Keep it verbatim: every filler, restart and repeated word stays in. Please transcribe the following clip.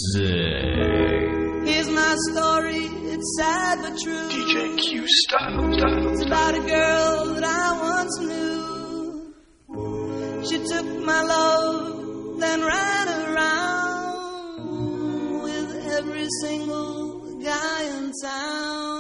Here's my story, it's sad but true. D J Q style, style. It's about a girl that I once knew. She took my love, then ran around with every single guy in town.